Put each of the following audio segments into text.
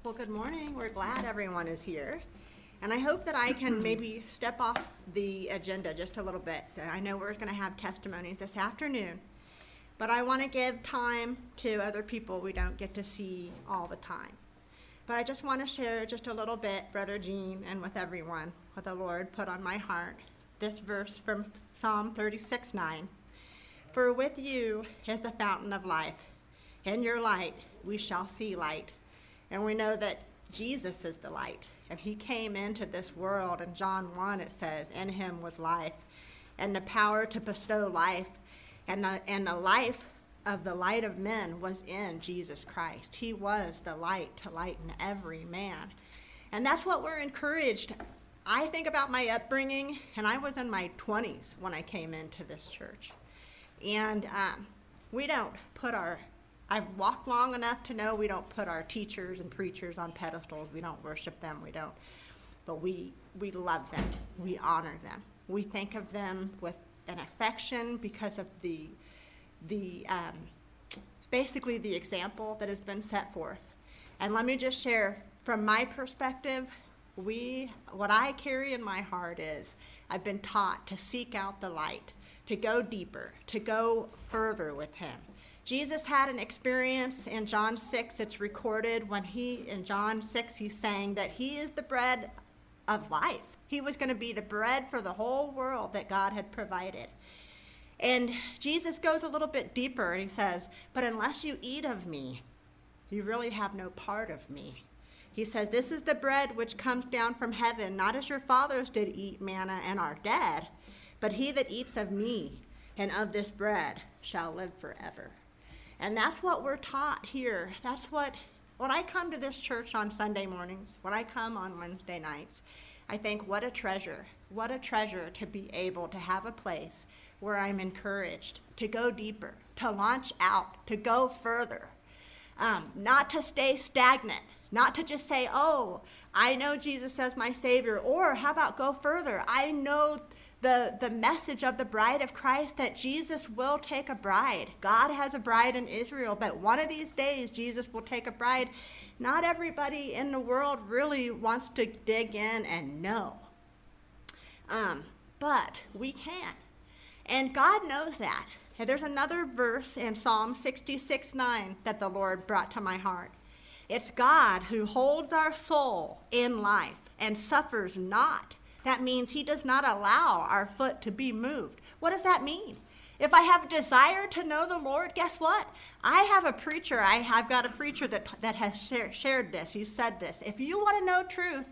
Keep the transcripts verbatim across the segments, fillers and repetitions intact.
Well, good morning. We're glad everyone is here. And I hope that I can maybe step off the agenda just a little bit. I know we're going to have testimonies this afternoon, but I want to give time to other people we don't get to see all the time. But I just want to share just a little bit, Brother Gene, and with everyone, what the Lord put on my heart. This verse from Psalm thirty-six nine. For with you is the fountain of life. In your light we shall see light. And we know that Jesus is the light. And he came into this world. In John one it says, in him was life. And the power to bestow life. And the, and the life of the light of men was in Jesus Christ. He was the light to lighten every man. And that's what we're encouraged. I think about my upbringing, and I was in my twenties when I came into this church. And um, we don't put our, I've walked long enough to know we don't put our teachers and preachers on pedestals. We don't worship them. We don't. But we, we love them. We honor them. We think of them with an affection because of the, the um, basically the example that has been set forth. And let me just share from my perspective, we, what I carry in my heart is I've been taught to seek out the light, to go deeper, to go further with him. Jesus had an experience in John six, it's recorded when he, in John six, he's saying that he is the bread of life. He was going to be the bread for the whole world that God had provided. And Jesus goes a little bit deeper and he says, but unless you eat of me, you really have no part of me. He says, this is the bread which comes down from heaven, not as your fathers did eat manna and are dead, but he that eats of me and of this bread shall live forever. And that's what we're taught here. That's what, when I come to this church on Sunday mornings, when I come on Wednesday nights, I think what a treasure, what a treasure to be able to have a place where I'm encouraged to go deeper, to launch out, to go further, um, not to stay stagnant, not to just say, oh, I know Jesus as my Savior, or how about go further? I know the, the message of the bride of Christ that Jesus will take a bride. God has a bride in Israel, but one of these days Jesus will take a bride. Not everybody in the world really wants to dig in and know. Um, but we can. And God knows that. And there's another verse in Psalm sixty-six nine that the Lord brought to my heart. It's God who holds our soul in life and suffers not. That means he does not allow our foot to be moved. What does that mean? If I have a desire to know the Lord, guess what? I have a preacher. I have got a preacher that, that has share, shared this. He said this. If you want to know truth,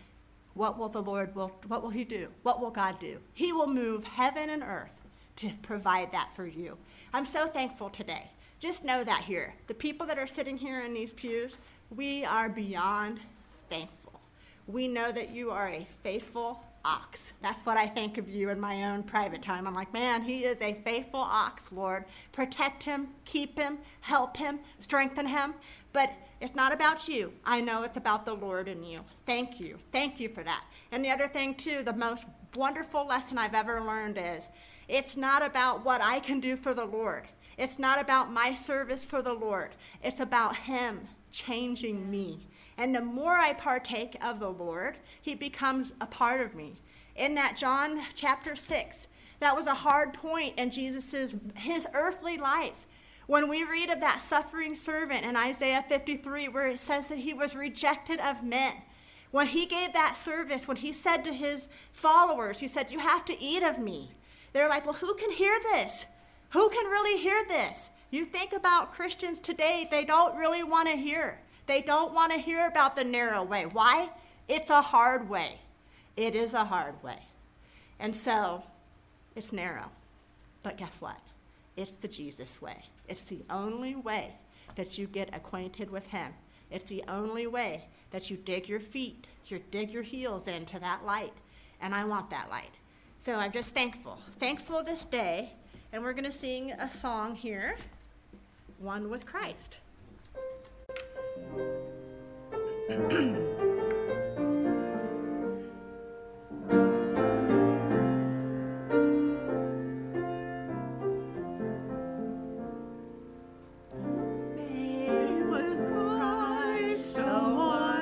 what will the Lord, will, what will he do? What will God do? He will move heaven and earth to provide that for you. I'm so thankful today. Just know that here. The people that are sitting here in these pews, we are beyond thankful. We know that you are a faithful ox. That's what I think of you in my own private time. I'm like, man, he is a faithful ox, Lord. Protect him, keep him, help him, strengthen him. But it's not about you. I know it's about the Lord in you. Thank you. Thank you for that. And the other thing, too, the most wonderful lesson I've ever learned is it's not about what I can do for the Lord. It's not about my service for the Lord. It's about him changing me. And the more I partake of the Lord, he becomes a part of me. In that John chapter six, that was a hard point in Jesus's his earthly life. When we read of that suffering servant in Isaiah fifty-three, where it says that he was rejected of men, when he gave that service, when he said to his followers, he said, you have to eat of me. They're like, well, who can hear this? Who can really hear this? You think about Christians today, they don't really want to hear. They don't want to hear about the narrow way. Why? It's a hard way. It is a hard way. And so, it's narrow. But guess what? It's the Jesus way. It's the only way that you get acquainted with him. It's the only way that you dig your feet, you dig your heels into that light. And I want that light. So I'm just thankful. Thankful this day. And we're going to sing a song here, One with Christ. Made with Christ, a one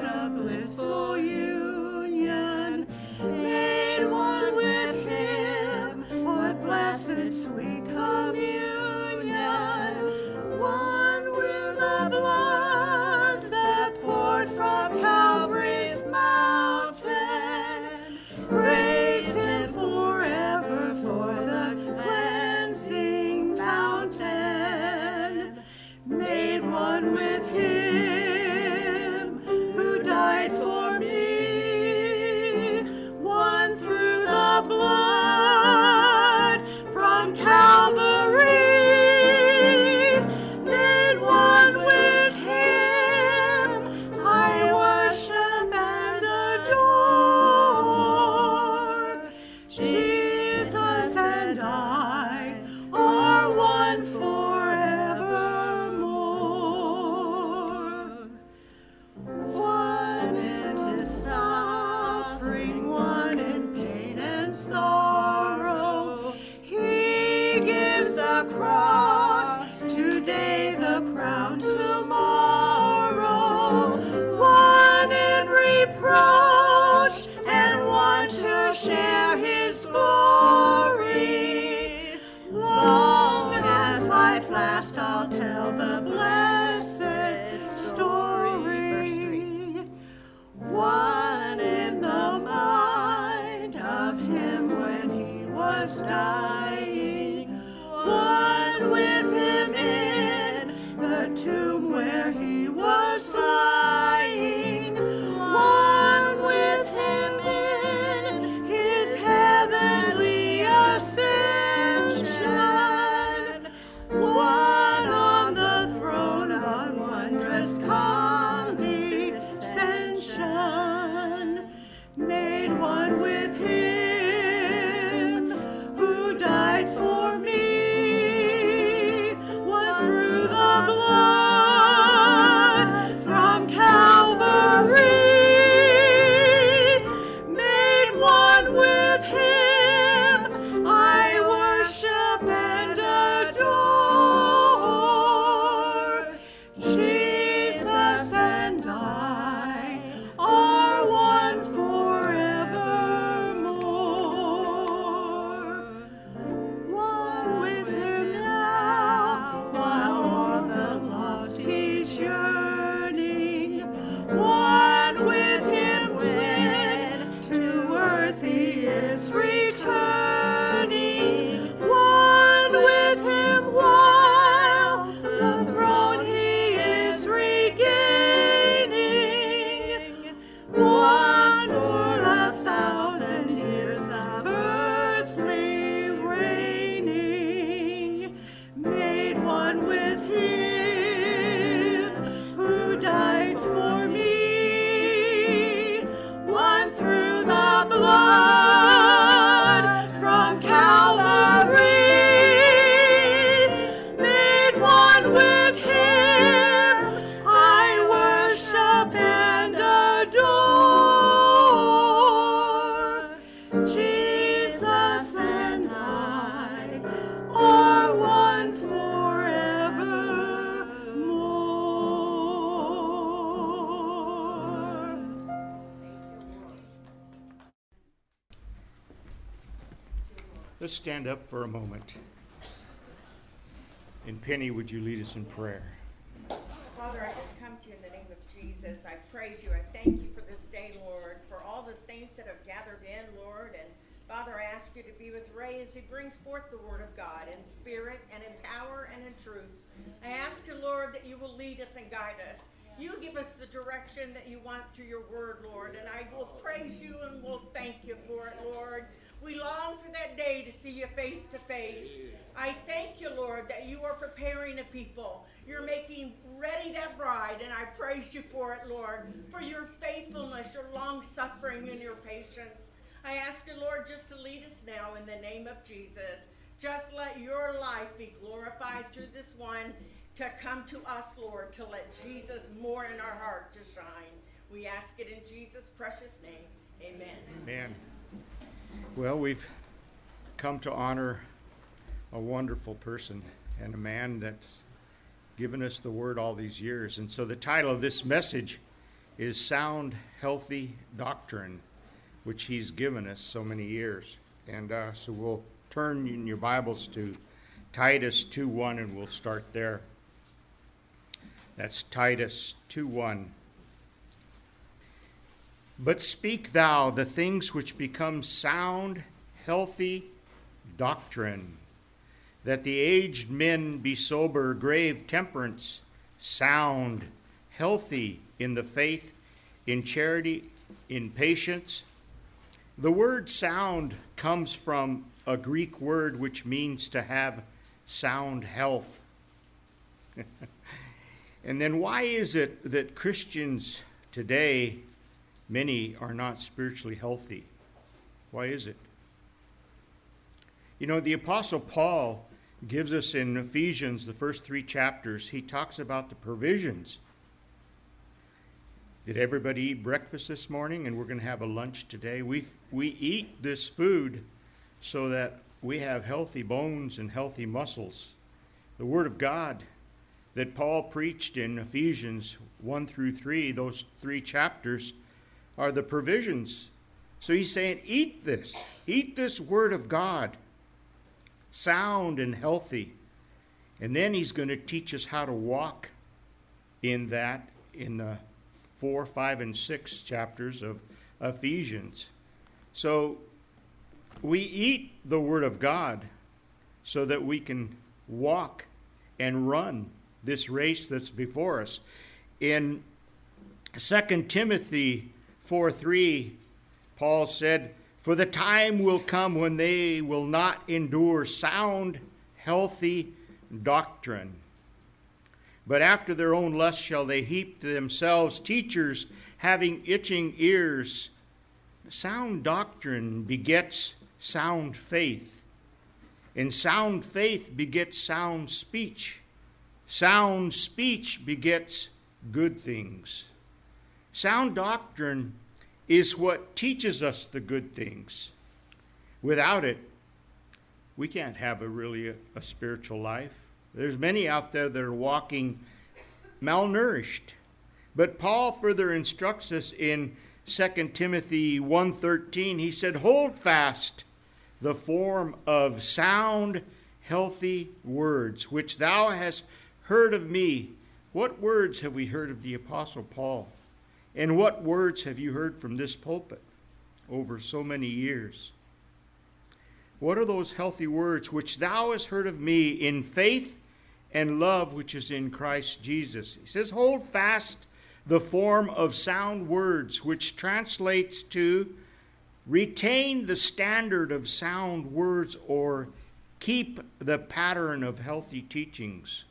Let's stand up for a moment. And Penny, would you lead us in prayer? Father, I just come to you in the name of Jesus. I praise you. I thank you for this day, Lord, for all the saints that have gathered in, Lord. And Father, I ask you to be with Ray as he brings forth the word of God in spirit and in power and in truth. I ask you, Lord, that you will lead us and guide us. You give us the direction that you want through your word, Lord. And I will praise you and will thank you for it, Lord. We long for that day to see you face to face. I thank you, Lord, that you are preparing a people. You're making ready that bride, and I praise you for it, Lord, for your faithfulness, your long-suffering, and your patience. I ask you, Lord, just to lead us now in the name of Jesus. Just let your life be glorified through this one, to come to us, Lord, to let Jesus more in our heart to shine. We ask it in Jesus' precious name. Amen. Amen. Well, we've come to honor a wonderful person and a man that's given us the word all these years. And so the title of this message is Sound, Healthy Doctrine, which he's given us so many years. And uh, so we'll turn in your Bibles to Titus two one, and we'll start there. That's Titus two one. But speak thou the things which become sound, healthy doctrine, that the aged men be sober, grave, temperance, sound, healthy in the faith, in charity, in patience. The word sound comes from a Greek word which means to have sound health. And then why is it that Christians today, many are not spiritually healthy? Why is it? You know, the Apostle Paul gives us in Ephesians, the first three chapters, he talks about the provisions. Did everybody eat breakfast this morning? And we're going to have a lunch today. We we eat this food so that we have healthy bones and healthy muscles. The Word of God that Paul preached in Ephesians one through three, those three chapters, are the provisions. So he's saying, eat this. Eat this Word of God, sound and healthy. And then he's going to teach us how to walk in that in the four, five, and six chapters of Ephesians. So we eat the Word of God so that we can walk and run this race that's before us. In Second Timothy four three, Paul said, for the time will come when they will not endure sound, healthy doctrine, but after their own lust shall they heap to themselves teachers having itching ears. Sound doctrine begets sound faith, and sound faith begets sound speech. Sound speech begets good things. Sound doctrine is what teaches us the good things. Without it, we can't have a really a, a spiritual life. There's many out there that are walking malnourished. But Paul further instructs us in Second Timothy one thirteen. He said, hold fast the form of sound, healthy words, which thou hast heard of me. What words have we heard of the Apostle Paul? And what words have you heard from this pulpit over so many years? What are those healthy words which thou hast heard of me in faith and love which is in Christ Jesus? He says, hold fast the form of sound words, which translates to retain the standard of sound words or keep the pattern of healthy teachings.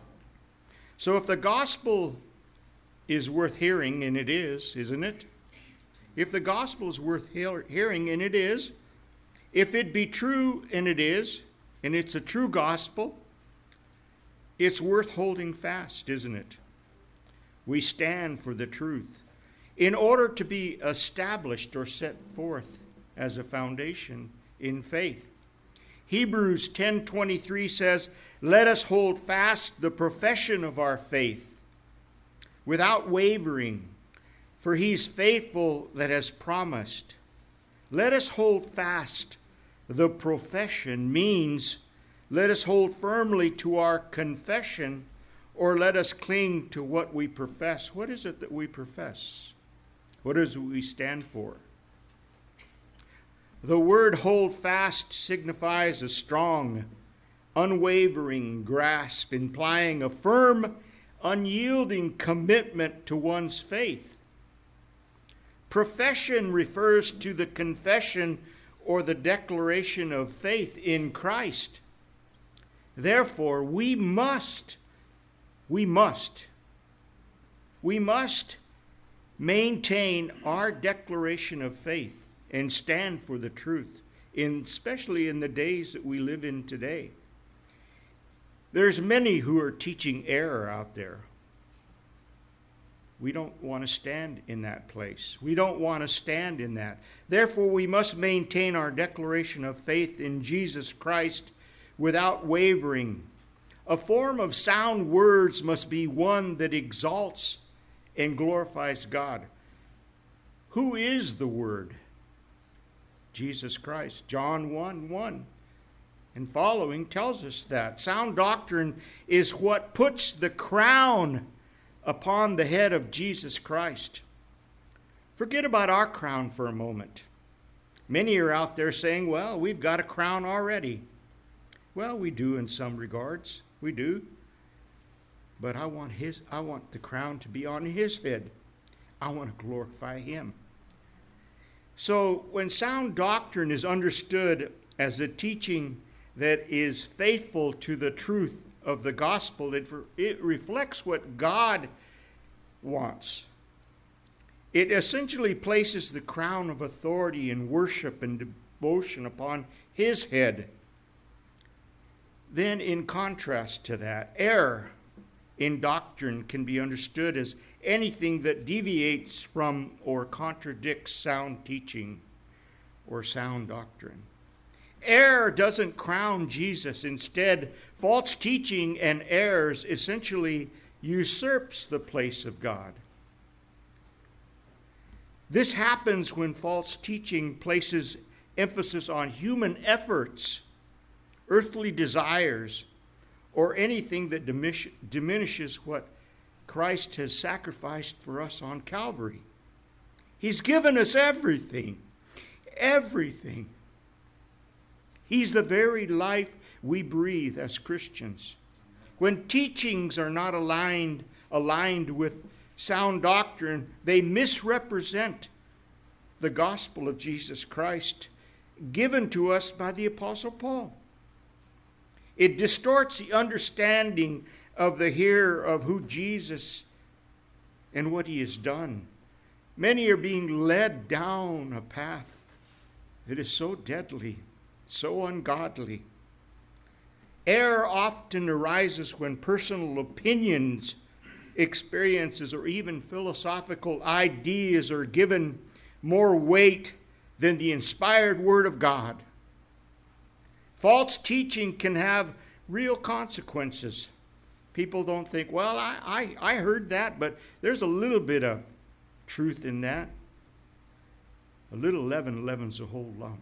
So if the gospel is worth hearing, and it is, isn't it? If the gospel is worth hearing, and it is, if it be true, and it is, and it's a true gospel, it's worth holding fast, isn't it? We stand for the truth in order to be established or set forth as a foundation in faith. Hebrews ten twenty-three says, let us hold fast the profession of our faith without wavering, for he's faithful that has promised. Let us hold fast the profession means let us hold firmly to our confession, or let us cling to what we profess. What is it that we profess? What is it we stand for? The word hold fast signifies a strong, unwavering grasp, implying a firm, unyielding commitment to one's faith. Profession refers to the confession or the declaration of faith in Christ. Therefore, we must, we must, we must maintain our declaration of faith and stand for the truth, in, especially in the days that we live in today. There's many who are teaching error out there. We don't want to stand in that place. We don't want to stand in that. Therefore, we must maintain our declaration of faith in Jesus Christ without wavering. A form of sound words must be one that exalts and glorifies God. Who is the Word? Jesus Christ. John one one and following tells us that. Sound doctrine is what puts the crown upon the head of Jesus Christ. Forget about our crown for a moment. Many are out there saying, well, we've got a crown already. Well, we do in some regards. We do. But I want his I want the crown to be on his head. I want to glorify him. So when sound doctrine is understood as a teaching that is faithful to the truth of the gospel, it, it reflects what God wants. It essentially places the crown of authority and worship and devotion upon his head. Then, in contrast to that, error in doctrine can be understood as anything that deviates from or contradicts sound teaching or sound doctrine. Error doesn't crown Jesus. Instead, false teaching and errors essentially usurps the place of God. This happens when false teaching places emphasis on human efforts, earthly desires, or anything that diminish, diminishes what Christ has sacrificed for us on Calvary. He's given us everything, everything. He's the very life we breathe as Christians. When teachings are not aligned, aligned with sound doctrine, they misrepresent the gospel of Jesus Christ given to us by the Apostle Paul. It distorts the understanding of the hearer of who Jesus and what he has done. Many are being led down a path that is so deadly, so ungodly. Error often arises when personal opinions, experiences, or even philosophical ideas are given more weight than the inspired Word of God. False teaching can have real consequences. People don't think, well, I, I, I heard that, but there's a little bit of truth in that. A little leaven leavens a whole lump.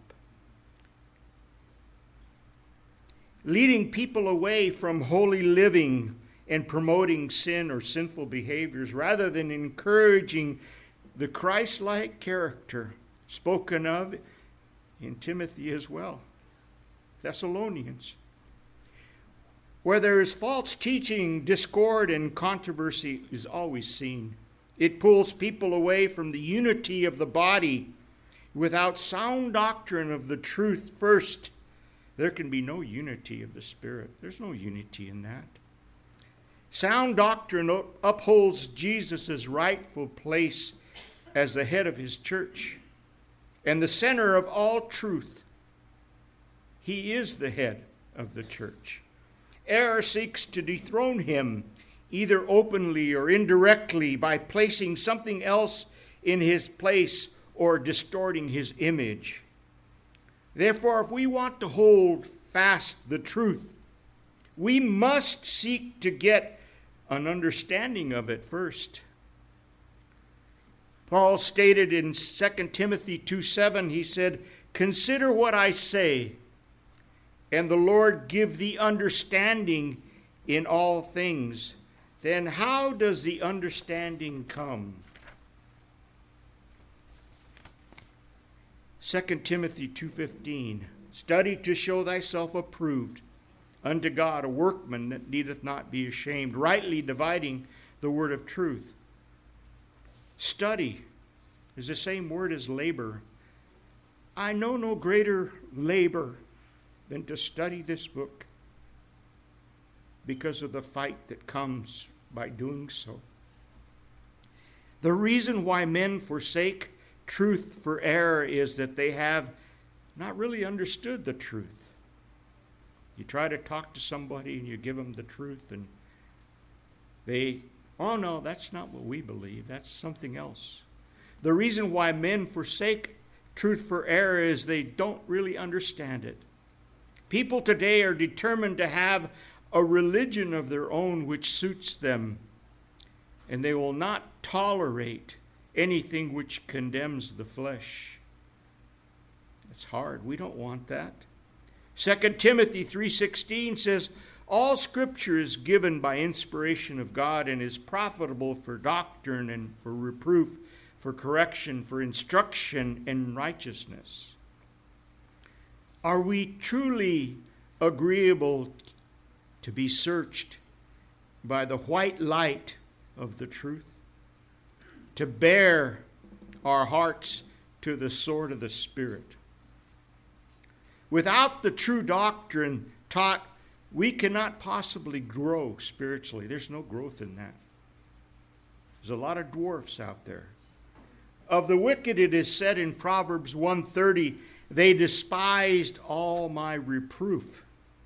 Leading people away from holy living and promoting sin or sinful behaviors rather than encouraging the Christ-like character spoken of in Timothy as well. Thessalonians. Where there is false teaching, discord and controversy is always seen. It pulls people away from the unity of the body. Without sound doctrine of the truth first, there can be no unity of the Spirit. There's no unity in that. Sound doctrine upholds Jesus' rightful place as the head of his church and the center of all truth. He is the head of the church. Error seeks to dethrone him, either openly or indirectly, by placing something else in his place or distorting his image. Therefore, if we want to hold fast the truth, we must seek to get an understanding of it first. Paul stated in Second Timothy two seven, he said, Consider what I say, and the Lord give thee understanding in all things. Then how does the understanding come? Second Timothy two fifteen, study to show thyself approved unto God, a workman that needeth not be ashamed, rightly dividing the word of truth. Study is the same word as labor. I know no greater labor than to study this book because of the fight that comes by doing so. The reason why men forsake truth for error is that they have not really understood the truth. You try to talk to somebody and you give them the truth and they, oh no, that's not what we believe. That's something else. The reason why men forsake truth for error is they don't really understand it. People today are determined to have a religion of their own which suits them, and they will not tolerate anything which condemns the flesh. It's hard. We don't want that. Second Timothy three sixteen says, all Scripture is given by inspiration of God and is profitable for doctrine and for reproof, for correction, for instruction in righteousness. Are we truly agreeable to be searched by the white light of the truth? To bear our hearts to the sword of the Spirit? Without the true doctrine taught, we cannot possibly grow spiritually. There's no growth in that. There's a lot of dwarfs out there. Of the wicked it is said in Proverbs one thirty, they despised all my reproof.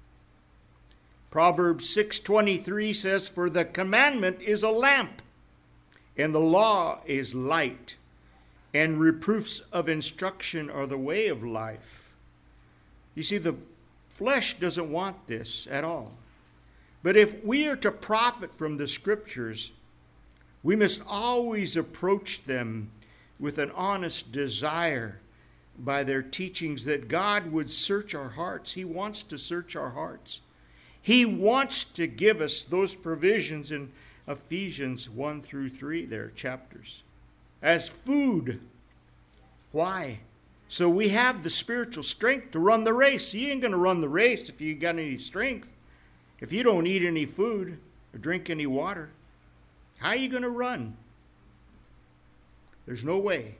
Proverbs six twenty-three says, for the commandment is a lamp, and the law is light, and reproofs of instruction are the way of life. You see, the flesh doesn't want this at all. But if we are to profit from the Scriptures, we must always approach them with an honest desire by their teachings that God would search our hearts. He wants to search our hearts. He wants to give us those provisions in Ephesians one through three, their chapters, as food. Why? So we have the spiritual strength to run the race. You ain't going to run the race if you got any strength. If you don't eat any food or drink any water, how are you going to run? There's no way.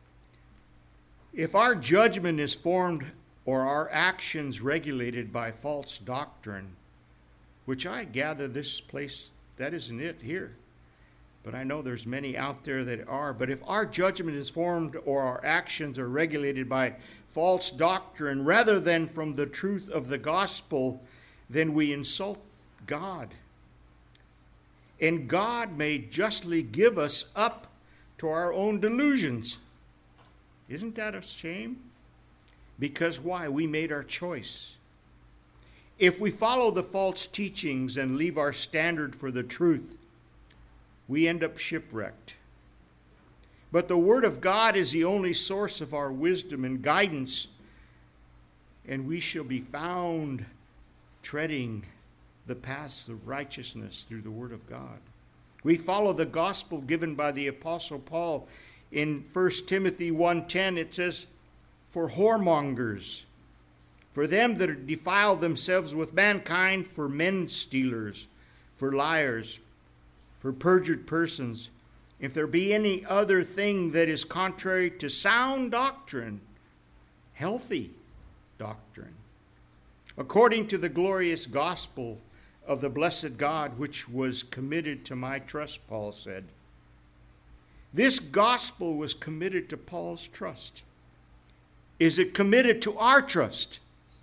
If our judgment is formed or our actions regulated by false doctrine, which I gather this place, that isn't it here. But I know there's many out there that are. But if our judgment is formed or our actions are regulated by false doctrine rather than from the truth of the gospel, then we insult God. And God may justly give us up to our own delusions. Isn't that a shame? Because why? We made our choice. If we follow the false teachings and leave our standard for the truth, we end up shipwrecked. But the Word of God is the only source of our wisdom and guidance, and we shall be found treading the paths of righteousness through the Word of God. We follow the gospel given by the Apostle Paul in First Timothy one ten. It says, for whoremongers, for them that defile themselves with mankind, for men stealers, for liars, for perjured persons, if there be any other thing that is contrary to sound doctrine, healthy doctrine, according to the glorious gospel of the blessed God, which was committed to my trust, Paul said. This gospel was committed to Paul's trust. Is it committed to our trust?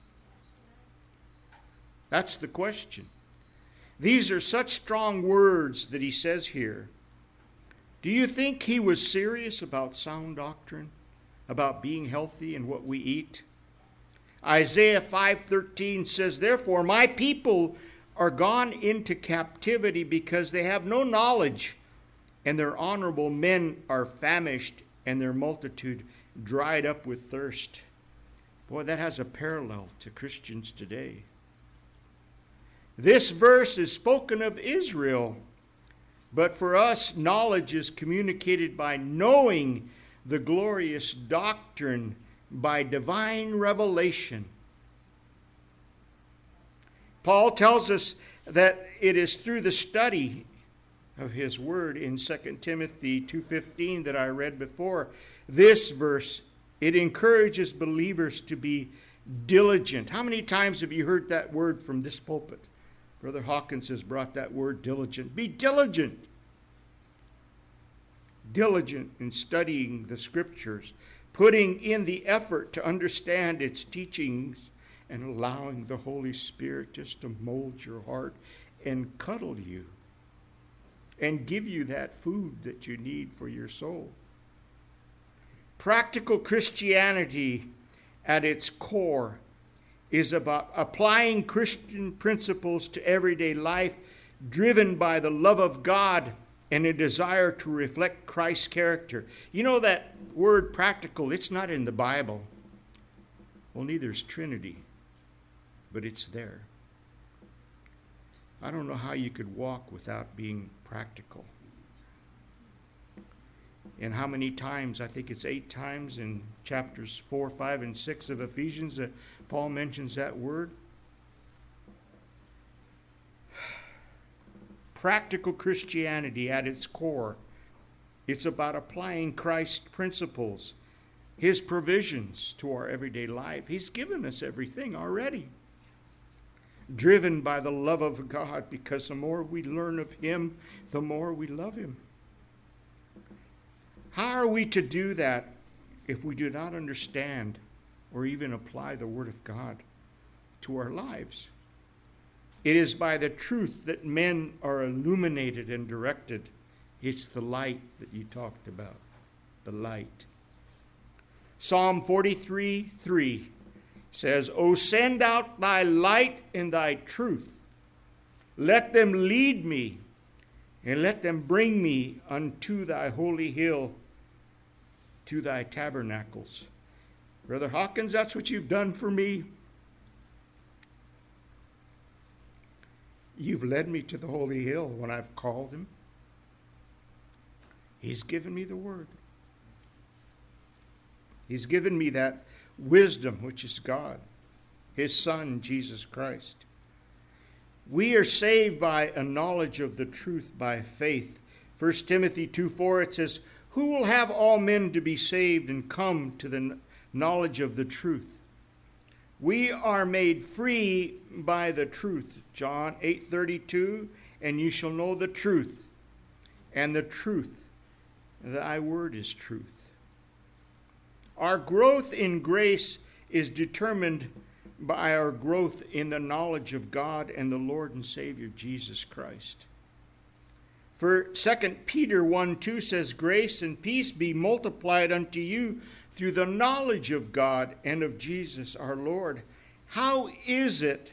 That's the question. These are such strong words that he says here. Do you think he was serious about sound doctrine, about being healthy and what we eat? Isaiah five thirteen says, therefore my people are gone into captivity because they have no knowledge, and their honorable men are famished, and their multitude dried up with thirst. Boy, that has a parallel to Christians today. This verse is spoken of Israel, but for us, knowledge is communicated by knowing the glorious doctrine by divine revelation. Paul tells us that it is through the study of his word in Second Timothy two fifteen that I read before. This verse, it encourages believers to be diligent. How many times have you heard that word from this pulpit? Brother Hawkins has brought that word diligent. Be diligent. Diligent in studying the Scriptures, putting in the effort to understand its teachings, and allowing the Holy Spirit just to mold your heart and cuddle you and give you that food that you need for your soul. Practical Christianity at its core is about applying Christian principles to everyday life, driven by the love of God and a desire to reflect Christ's character. You know that word practical, it's not in the Bible. Well, neither is Trinity, but it's there. I don't know how you could walk without being practical. And how many times, I think it's eight times in chapters four, five, and six of Ephesians that Paul mentions that word. Practical Christianity at its core, it's about applying Christ's principles, his provisions to our everyday life. He's given us everything already. Driven by the love of God, because the more we learn of him, the more we love him. How are we to do that if we do not understand or even apply the Word of God to our lives? It is by the truth that men are illuminated and directed. It's the light that you talked about, the light. Psalm forty-three three says, O send out thy light and thy truth. Let them lead me, and let them bring me unto thy holy hill, to thy tabernacles. Brother Hawkins, that's what you've done for me. You've led me to the holy hill when I've called him. He's given me the word. He's given me that wisdom, which is God, his Son, Jesus Christ. We are saved by a knowledge of the truth by faith. First Timothy two four, it says, who will have all men to be saved and come to the knowledge of the truth? We are made free by the truth. John eight thirty-two, and you shall know the truth, and the truth, thy word is truth. Our growth in grace is determined by our growth in the knowledge of God and the Lord and Savior Jesus Christ. For Second Peter one two says, grace and peace be multiplied unto you through the knowledge of God and of Jesus our Lord. How is it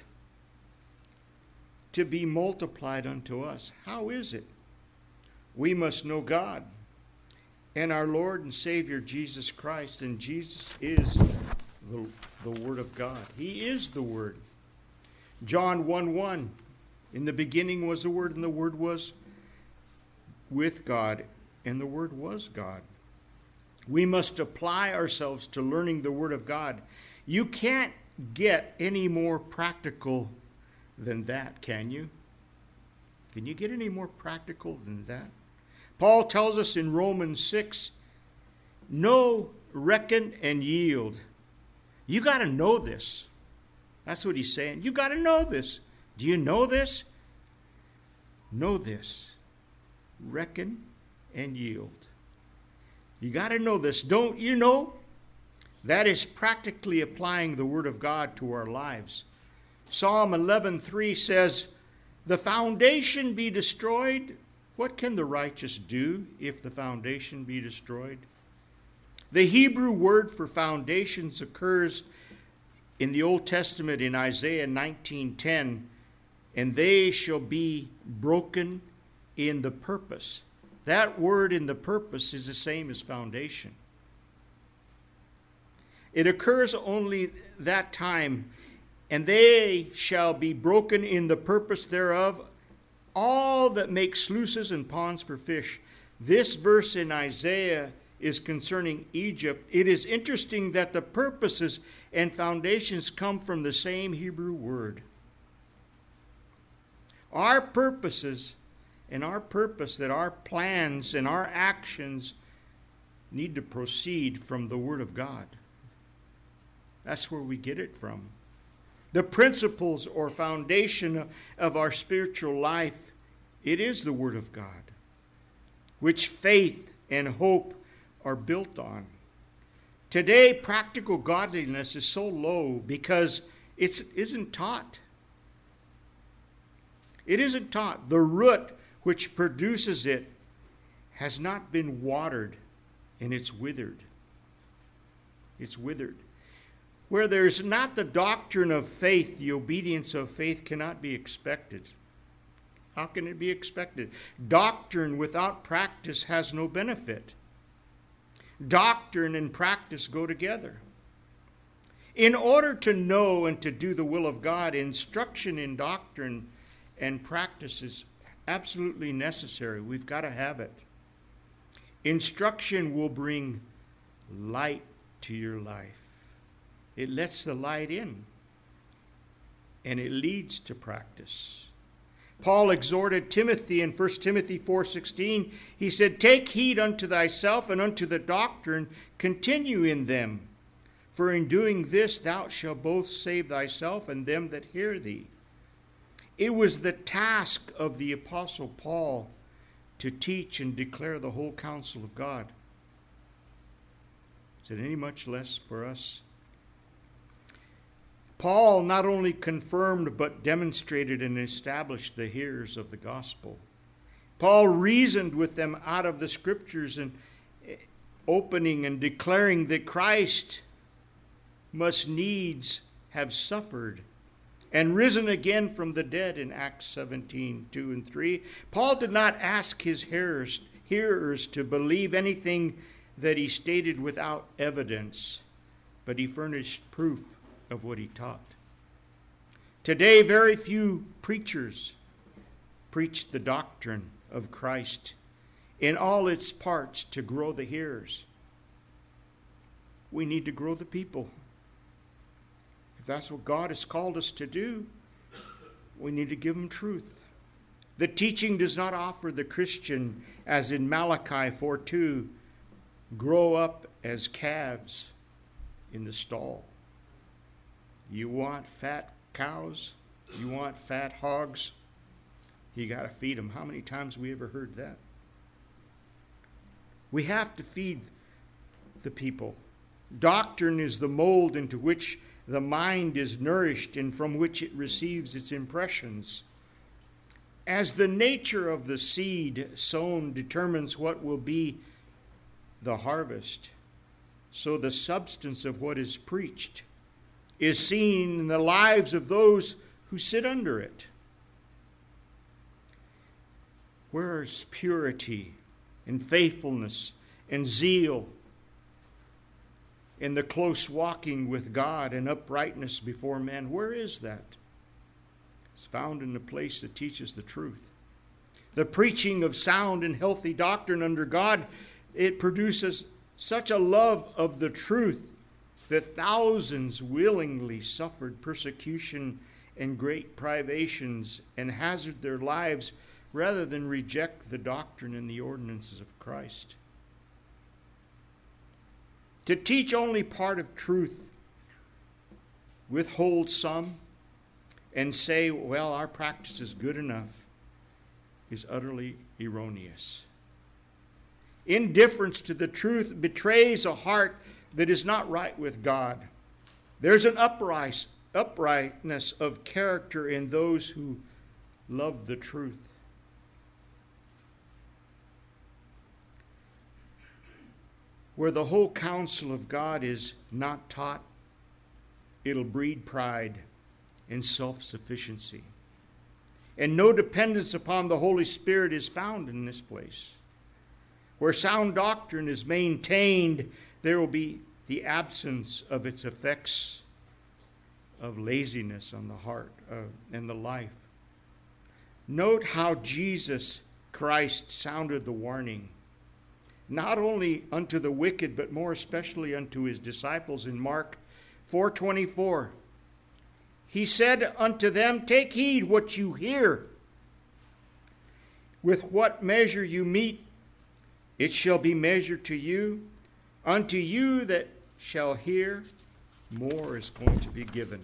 to be multiplied unto us? How is it? We must know God and our Lord and Savior Jesus Christ, and Jesus is the, the Word of God. He is the Word. John one one, in the beginning was the Word, and the Word was with God, and the Word was God. We must apply ourselves to learning the Word of God. You can't get any more practical than that, can you? Can you get any more practical than that? Paul tells us in Romans six, know, reckon, and yield. You got to know this. That's what he's saying. You got to know this. Do you know this? Know this. Reckon and yield. You got to know this. Don't you know? That is practically applying the Word of God to our lives. Psalm eleven three says, the foundation be destroyed. What can the righteous do if the foundation be destroyed? The Hebrew word for foundations occurs in the Old Testament in Isaiah nineteen ten, and they shall be broken in the purpose. That word in the purpose is the same as foundation. It occurs only that time, and they shall be broken in the purpose thereof, all that make sluices and ponds for fish. This verse in Isaiah is concerning Egypt. It is interesting that the purposes and foundations come from the same Hebrew word. Our purposes and our purpose, that our plans and our actions need to proceed from the Word of God. That's where we get it from. The principles or foundation of our spiritual life, it is the Word of God, which faith and hope are built on. Today, practical godliness is so low because it isn't taught. It isn't taught. The root which produces it has not been watered, and it's withered. It's withered. Where there's not the doctrine of faith, the obedience of faith cannot be expected. How can it be expected? Doctrine without practice has no benefit. Doctrine and practice go together. In order to know and to do the will of God, instruction in doctrine and practice is absolutely necessary. We've got to have it. Instruction will bring light to your life. It lets the light in, and it leads to practice. Paul exhorted Timothy in First Timothy four sixteen. He said, "Take heed unto thyself and unto the doctrine, continue in them. For in doing this thou shalt both save thyself and them that hear thee." It was the task of the Apostle Paul to teach and declare the whole counsel of God. Is it any much less for us? Paul not only confirmed but demonstrated and established the hearers of the gospel. Paul reasoned with them out of the scriptures and opening and declaring that Christ must needs have suffered and risen again from the dead in Acts seventeen, two and three. Paul did not ask his hearers, hearers to believe anything that he stated without evidence, but he furnished proof of what he taught. Today, very few preachers preach the doctrine of Christ in all its parts to grow the hearers. We need to grow the people. If that's what God has called us to do, we need to give them truth. The teaching does not offer the Christian, as in Malachi four two, grow up as calves in the stall. You want fat cows? You want fat hogs? You got to feed them. How many times have we ever heard that? We have to feed the people. Doctrine is the mold into which the mind is nourished and from which it receives its impressions. As the nature of the seed sown determines what will be the harvest, so the substance of what is preached is seen in the lives of those who sit under it. Where is purity and faithfulness and zeal in the close walking with God and uprightness before men? Where is that? It's found in the place that teaches the truth. The preaching of sound and healthy doctrine under God, it produces such a love of the truth that thousands willingly suffered persecution and great privations and hazard their lives rather than reject the doctrine and the ordinances of Christ. To teach only part of truth, withhold some, and say, well, our practice is good enough, is utterly erroneous. Indifference to the truth betrays a heart that is not right with God. There's an upright, uprightness of character in those who love the truth. Where the whole counsel of God is not taught, it'll breed pride and self-sufficiency. And no dependence upon the Holy Spirit is found in this place. Where sound doctrine is maintained, there will be the absence of its effects of laziness on the heart uh, and the life. Note how Jesus Christ sounded the warning, not only unto the wicked, but more especially unto his disciples in Mark four twenty-four. He said unto them, take heed what you hear. With what measure you meet, it shall be measured to you. Unto you that shall hear, more is going to be given.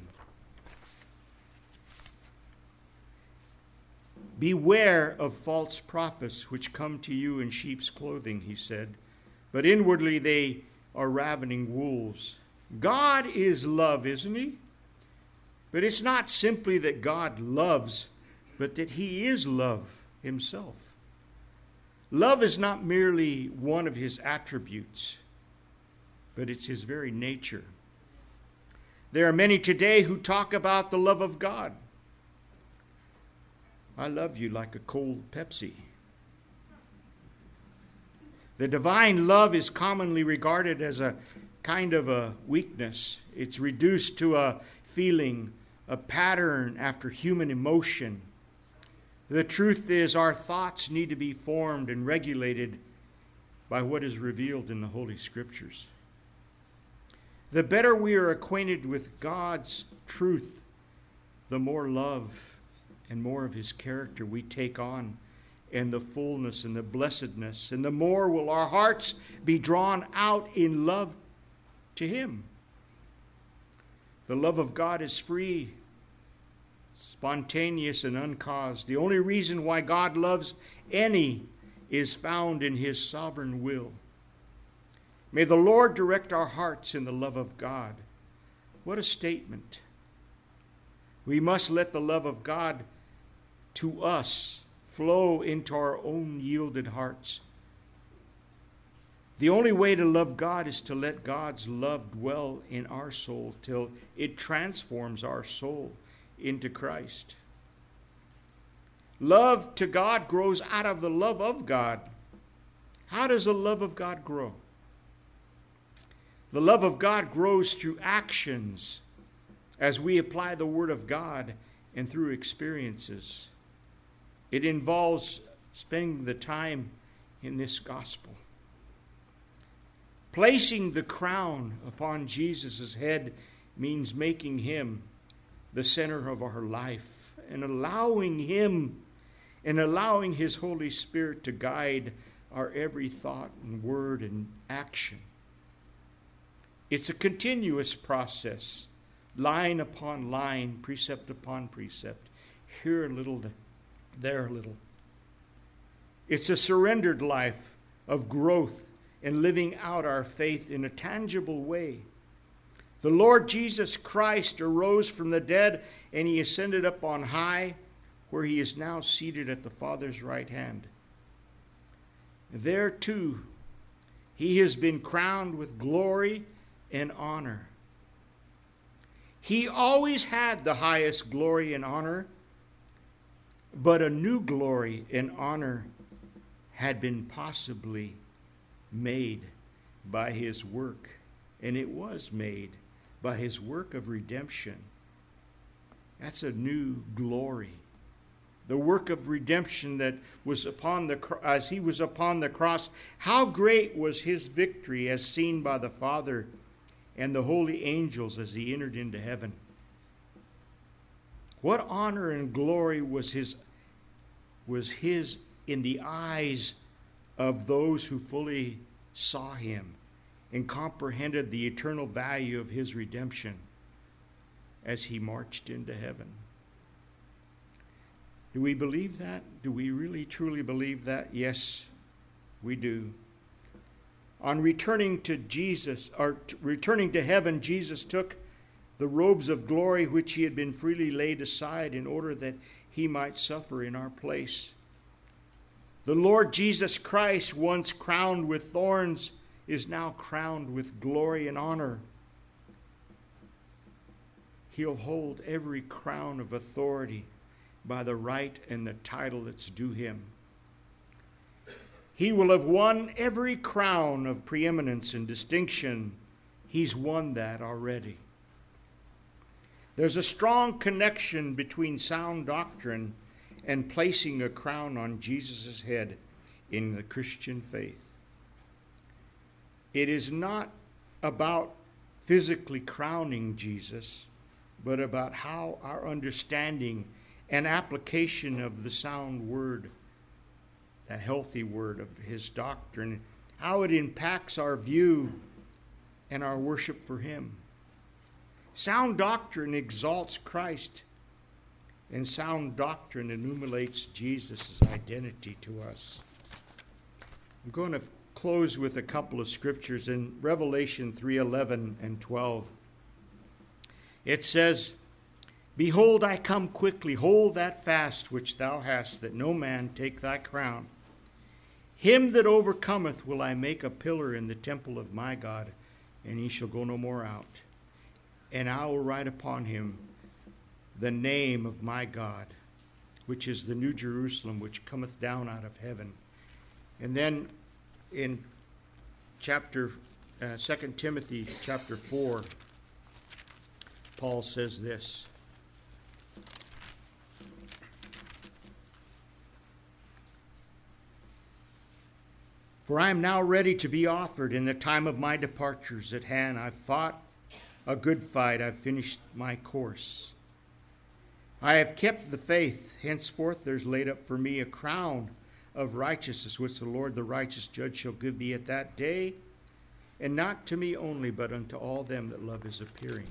Beware of false prophets which come to you in sheep's clothing, he said, but inwardly they are ravening wolves. God is love, isn't he? But it's not simply that God loves, but that he is love himself. Love is not merely one of his attributes, but it's his very nature. There are many today who talk about the love of God. I love you like a cold Pepsi. The divine love is commonly regarded as a kind of a weakness. It's reduced to a feeling, a pattern after human emotion. The truth is, our thoughts need to be formed and regulated by what is revealed in the Holy Scriptures. The better we are acquainted with God's truth, the more love and more of his character we take on, and the fullness and the blessedness, and the more will our hearts be drawn out in love to him. The love of God is free, spontaneous, and uncaused. The only reason why God loves any is found in his sovereign will. May the Lord direct our hearts in the love of God. What a statement. We must let the love of God to us flow into our own yielded hearts. The only way to love God is to let God's love dwell in our soul till it transforms our soul into Christ. Love to God grows out of the love of God. How does the love of God grow? The love of God grows through actions as we apply the Word of God and through experiences. It involves spending the time in this gospel. Placing the crown upon Jesus' head means making him the center of our life and allowing him and allowing his Holy Spirit to guide our every thought and word and action. It's a continuous process, line upon line, precept upon precept, here a little, there a little. It's a surrendered life of growth and living out our faith in a tangible way. The Lord Jesus Christ arose from the dead, and he ascended up on high, where he is now seated at the Father's right hand. There too, he has been crowned with glory and honor. He always had the highest glory and honor, but a new glory and honor had been possibly made by his work, and it was made by his work of redemption. That's a new glory. The work of redemption that was upon the as he was upon the cross. How great was his victory as seen by the Father and the holy angels as he entered into heaven. What honor and glory was his was his in the eyes of those who fully saw him and comprehended the eternal value of his redemption as he marched into heaven. Do we believe that? Do we really truly believe that? Yes, we do. On returning to Jesus, or t- returning to heaven, Jesus took the robes of glory which he had been freely laid aside in order that he might suffer in our place. The Lord Jesus Christ, once crowned with thorns, is now crowned with glory and honor. He'll hold every crown of authority by the right and the title that's due him. He will have won every crown of preeminence and distinction He's won that already. There's a strong connection between sound doctrine and placing a crown on Jesus' head in the Christian faith. It is not about physically crowning Jesus, but about how our understanding and application of the sound word, that healthy word of his doctrine, how it impacts our view and our worship for him. Sound doctrine exalts Christ, and sound doctrine enumerates Jesus' identity to us. I'm going to close with a couple of scriptures in Revelation three eleven and twelve. It says, "Behold, I come quickly. Hold that fast which thou hast, that no man take thy crown. Him that overcometh will I make a pillar in the temple of my God, and he shall go no more out. And I will write upon him the name of my God, which is the New Jerusalem, which cometh down out of heaven." And then in chapter uh, Second Timothy chapter four, Paul says this. "For I am now ready to be offered, and the time of my departure is at hand. I've fought a good fight. I've finished my course. I have kept the faith. Henceforth there's laid up for me a crown of righteousness, which the Lord, the righteous judge, shall give me at that day, and not to me only, but unto all them that love his appearing."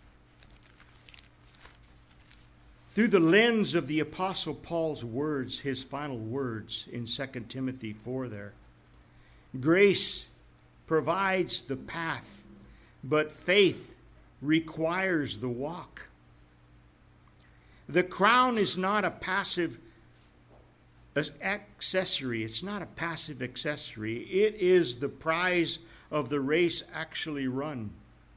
Through the lens of the Apostle Paul's words, his final words in Second Timothy four there, grace provides the path, but faith requires the walk. The crown is not a passive accessory. It's not a passive accessory. It is the prize of the race actually run.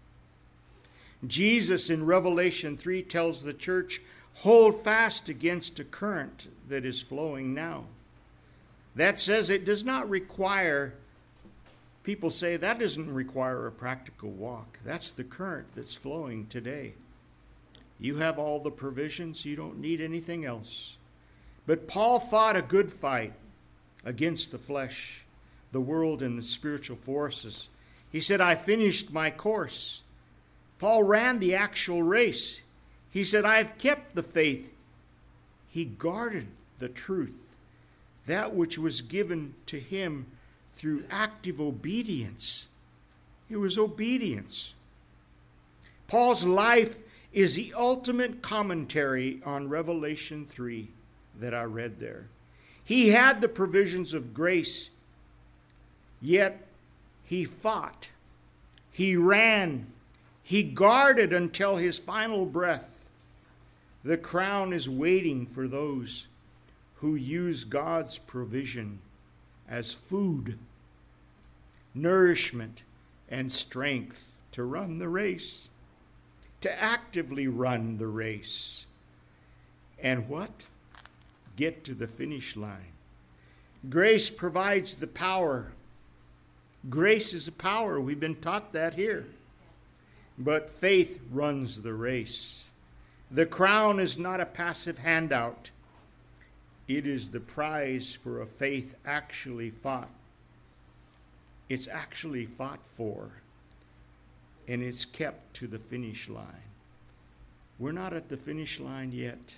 Jesus in Revelation three tells the church, "Hold fast against a current that is flowing now." That says it does not require, people say that doesn't require a practical walk. That's the current that's flowing today. You have all the provisions. You don't need anything else. But Paul fought a good fight against the flesh, the world, and the spiritual forces. He said, "I finished my course." Paul ran the actual race. He said, "I've kept the faith." He guarded the truth, that which was given to him through active obedience. It was obedience. Paul's life is the ultimate commentary on Revelation three that I read there. He had the provisions of grace, yet he fought, he ran, he guarded until his final breath. The crown is waiting for those who use God's provision as food, nourishment, and strength to run the race, to actively run the race. And what? Get to the finish line. Grace provides the power. Grace is a power. We've been taught that here. But faith runs the race. The crown is not a passive handout. It is the prize for a faith actually fought. It's actually fought for, and it's kept to the finish line. We're not at the finish line yet,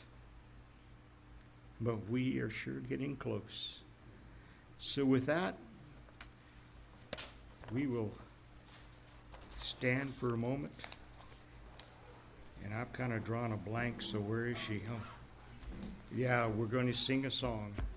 but we are sure getting close. So with that, we will stand for a moment. And I've kind of drawn a blank, so where is she? Oh. Yeah, we're going to sing a song.